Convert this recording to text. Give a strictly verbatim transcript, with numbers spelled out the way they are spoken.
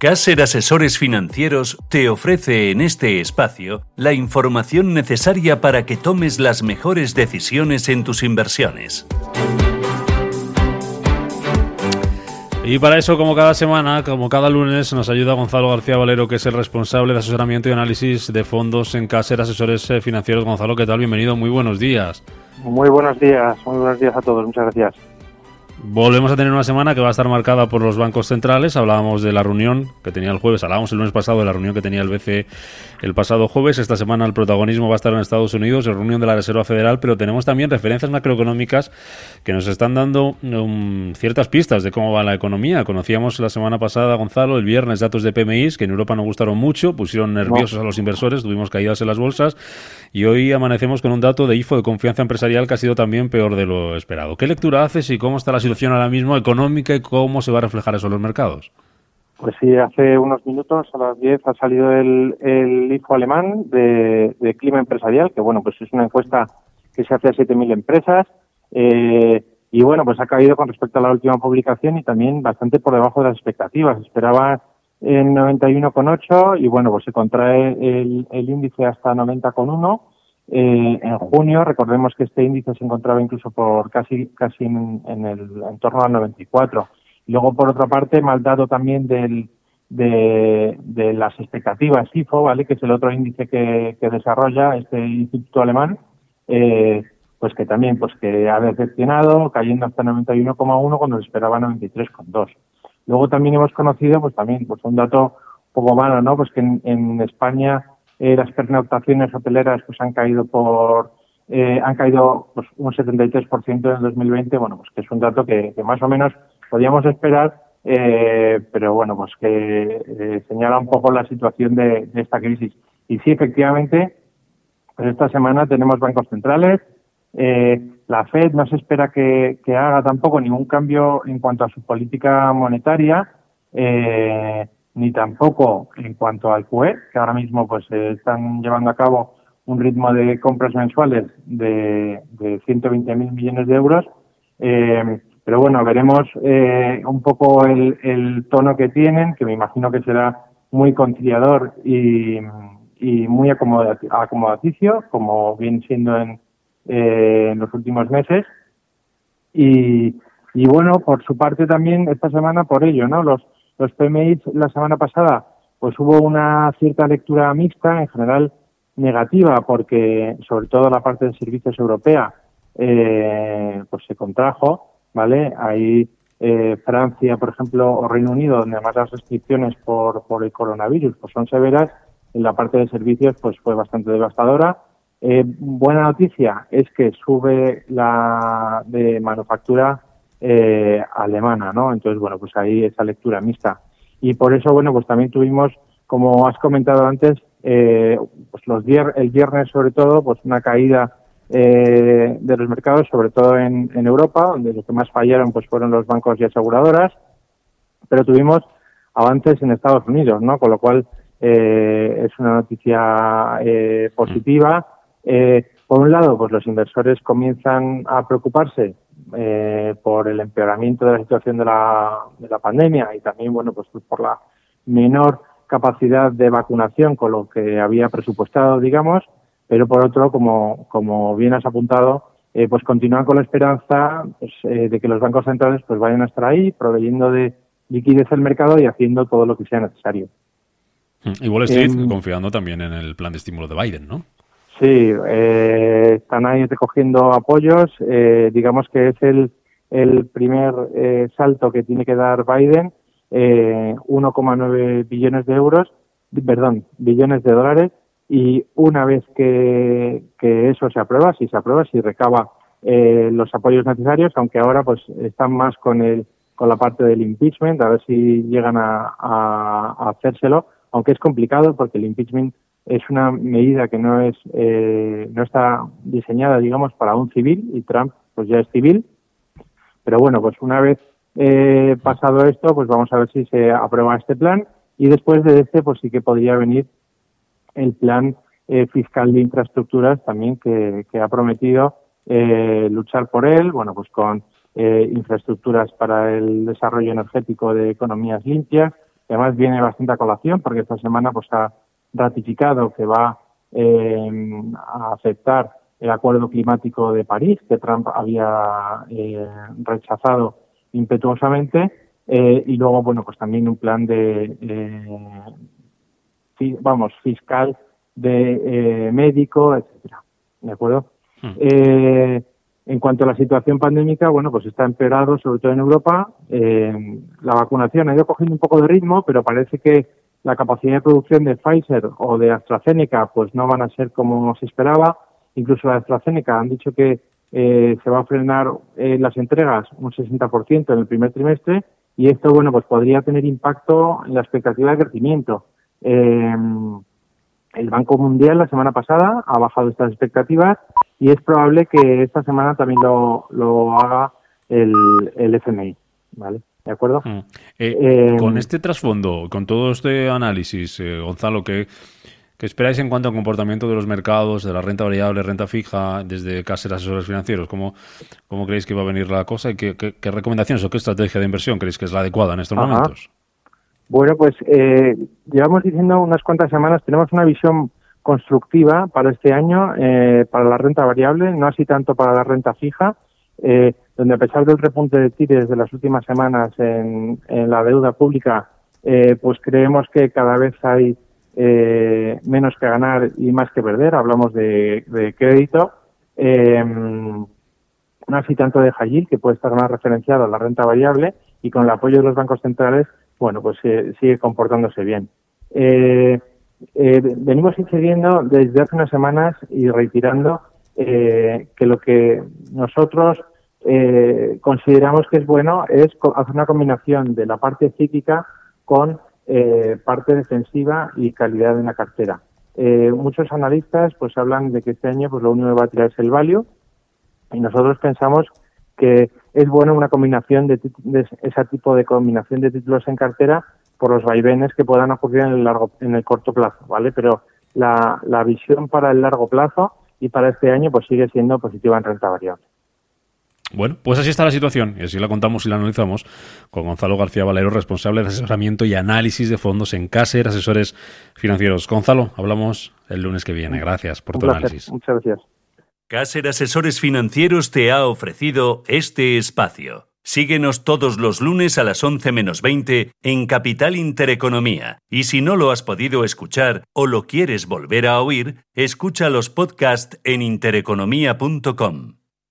Caser Asesores Financieros te ofrece en este espacio la información necesaria para que tomes las mejores decisiones en tus inversiones. Y para eso, como cada semana, como cada lunes, nos ayuda Gonzalo García Valero, que es el responsable de asesoramiento y análisis de fondos en Caser Asesores Financieros. Gonzalo, ¿qué tal? Bienvenido, muy buenos días. Muy buenos días, muy buenos días a todos, muchas gracias. Volvemos a tener una semana que va a estar marcada por los bancos centrales. Hablábamos de la reunión que tenía el jueves, hablábamos el lunes pasado de la reunión que tenía el B C E el pasado jueves. Esta semana el protagonismo va a estar en Estados Unidos, en reunión de la Reserva Federal, pero tenemos también referencias macroeconómicas que nos están dando um, ciertas pistas de cómo va la economía. Conocíamos la semana pasada, Gonzalo, el viernes, datos de P M Is que en Europa no gustaron mucho, pusieron nerviosos a los inversores, tuvimos caídas en las bolsas, y hoy amanecemos con un dato de I F O de confianza empresarial que ha sido también peor de lo esperado. ¿Qué lectura haces y cómo está la situación ahora mismo económica y cómo se va a reflejar eso en los mercados? Pues sí, hace unos minutos, a las diez, ha salido el, el I F O alemán de, de clima empresarial, que bueno, pues es una encuesta que se hace a siete mil empresas, eh, y bueno, pues ha caído con respecto a la última publicación y también bastante por debajo de las expectativas. Esperaba en noventa y uno coma ocho y bueno, pues se contrae el, el índice hasta noventa coma uno. Eh, en junio, recordemos que este índice se encontraba incluso por casi casi en, en el en torno al noventa y cuatro. Y luego, por otra parte, mal dado también del, de, de las expectativas I F O, ¿vale? Que es el otro índice que, que desarrolla este instituto alemán, eh, pues que también pues que ha decepcionado, cayendo hasta noventa y uno coma uno cuando se esperaba noventa y tres coma dos. Luego también hemos conocido, pues también pues un dato un poco malo, ¿no? Pues que en, en España Eh, las pernoctaciones hoteleras pues han caído por eh, han caído pues un setenta y tres por ciento en el dos mil veinte. Bueno, pues que es un dato que, que más o menos podíamos esperar, eh, pero bueno, pues que eh, señala un poco la situación de, de esta crisis. Y sí, efectivamente, pues esta semana tenemos bancos centrales. Eh, la Fed no se espera que, que haga tampoco ningún cambio en cuanto a su política monetaria. Eh, ni tampoco en cuanto al Q E, que ahora mismo pues eh, están llevando a cabo un ritmo de compras mensuales de, de ciento veinte mil millones de euros. Eh, pero bueno, veremos eh, un poco el, el tono que tienen, que me imagino que será muy conciliador y, y muy acomodati- acomodaticio, como viene siendo en, eh, en los últimos meses. Y, y bueno, por su parte también esta semana por ello, ¿no? Los Los P M I la semana pasada, pues hubo una cierta lectura mixta, en general negativa, porque sobre todo la parte de servicios europea, eh, pues se contrajo, ¿vale? Ahí eh, Francia, por ejemplo, o Reino Unido, donde además las restricciones por, por el coronavirus pues son severas, en la parte de servicios pues fue bastante devastadora. Eh, buena noticia es que sube la de manufactura Eh, alemana, ¿no? Entonces, bueno, pues ahí esa lectura mixta. Y por eso, bueno, pues también tuvimos, como has comentado antes, eh, pues los vier- el viernes sobre todo, pues una caída eh, de los mercados, sobre todo en, en Europa, donde los que más fallaron pues fueron los bancos y aseguradoras, pero tuvimos avances en Estados Unidos, ¿no? Con lo cual eh, es una noticia eh, positiva. Eh, por un lado, pues los inversores comienzan a preocuparse eh, por el empeoramiento de la situación de la, de la pandemia y también, bueno, pues por la menor capacidad de vacunación con lo que había presupuestado, digamos, pero por otro, como, como bien has apuntado, eh, pues continúan con la esperanza pues, eh, de que los bancos centrales pues vayan a estar ahí proveyendo de liquidez al mercado y haciendo todo lo que sea necesario. Y Wall Street eh, confiando también en el plan de estímulo de Biden, ¿no? Sí, eh, están ahí recogiendo apoyos. Eh, digamos que es el, el primer eh, salto que tiene que dar Biden, eh, uno coma nueve billones de euros, perdón, billones de dólares, y una vez que, que eso se aprueba, si se aprueba, si recaba eh, los apoyos necesarios, aunque ahora pues están más con el con la parte del impeachment, a ver si llegan a, a, a hacérselo, aunque es complicado porque el impeachment es una medida que no es eh, no está diseñada, digamos, para un civil, y Trump pues ya es civil. Pero bueno, pues una vez eh, pasado esto, pues vamos a ver si se aprueba este plan, y después de este pues sí que podría venir el plan eh, fiscal de infraestructuras también que, que ha prometido eh, luchar por él, bueno, pues con eh, infraestructuras para el desarrollo energético de economías limpias, que además viene bastante a colación porque esta semana pues ha ratificado que va eh, a aceptar el acuerdo climático de París, que Trump había eh, rechazado impetuosamente, eh, y luego, bueno, pues también un plan de, eh, fi, vamos, fiscal de eh, médico, etcétera. ¿De acuerdo? Hmm. Eh, en cuanto a la situación pandémica, bueno, pues está empeorado, sobre todo en Europa. Eh, la vacunación ha ido cogiendo un poco de ritmo, pero parece que la capacidad de producción de Pfizer o de AstraZeneca, pues no van a ser como se esperaba. Incluso la AstraZeneca han dicho que eh, se va a frenar eh, las entregas un sesenta por ciento en el primer trimestre, y esto, bueno, pues podría tener impacto en la expectativa de crecimiento. Eh, el Banco Mundial la semana pasada ha bajado estas expectativas y es probable que esta semana también lo, lo haga el, el F M I, ¿vale? ¿De acuerdo? Mm. Eh, eh, con este trasfondo, con todo este análisis, eh, Gonzalo, ¿qué, ¿qué esperáis en cuanto al comportamiento de los mercados, de la renta variable, renta fija, desde Caser Asesores Financieros? ¿Cómo, cómo creéis que va a venir la cosa y qué, qué, qué recomendaciones o qué estrategia de inversión creéis que es la adecuada en estos Ajá. momentos? Bueno, pues eh, llevamos diciendo unas cuantas semanas, tenemos una visión constructiva para este año, eh, para la renta variable, no así tanto para la renta fija, eh, donde a pesar del repunte de tires de las últimas semanas en, en la deuda pública, eh, pues creemos que cada vez hay eh, menos que ganar y más que perder. Hablamos de, de crédito, eh, no así tanto de high yield, que puede estar más referenciado a la renta variable, y con el apoyo de los bancos centrales, bueno, pues eh, sigue comportándose bien. Eh, eh, venimos incidiendo desde hace unas semanas y reiterando eh, que lo que nosotros eh, consideramos que es bueno es hacer una combinación de la parte cíclica con eh, parte defensiva y calidad en la cartera. Eh, muchos analistas pues hablan de que este año pues lo único que va a tirar es el value, y nosotros pensamos que es bueno una combinación de, de ese tipo de combinación de títulos en cartera por los vaivenes que puedan ocurrir en el largo, en el corto plazo, ¿vale? Pero la, la visión para el largo plazo y para este año pues sigue siendo positiva en renta variable. Bueno, pues así está la situación y así la contamos y la analizamos con Gonzalo García Valero, responsable de asesoramiento y análisis de fondos en Caser Asesores Financieros. Gonzalo, hablamos el lunes que viene. Gracias por tu análisis. Muchas gracias. Caser Asesores Financieros te ha ofrecido este espacio. Síguenos todos los lunes a las once menos veinte en Capital Intereconomía. Y si no lo has podido escuchar o lo quieres volver a oír, escucha los podcasts en intereconomía punto com.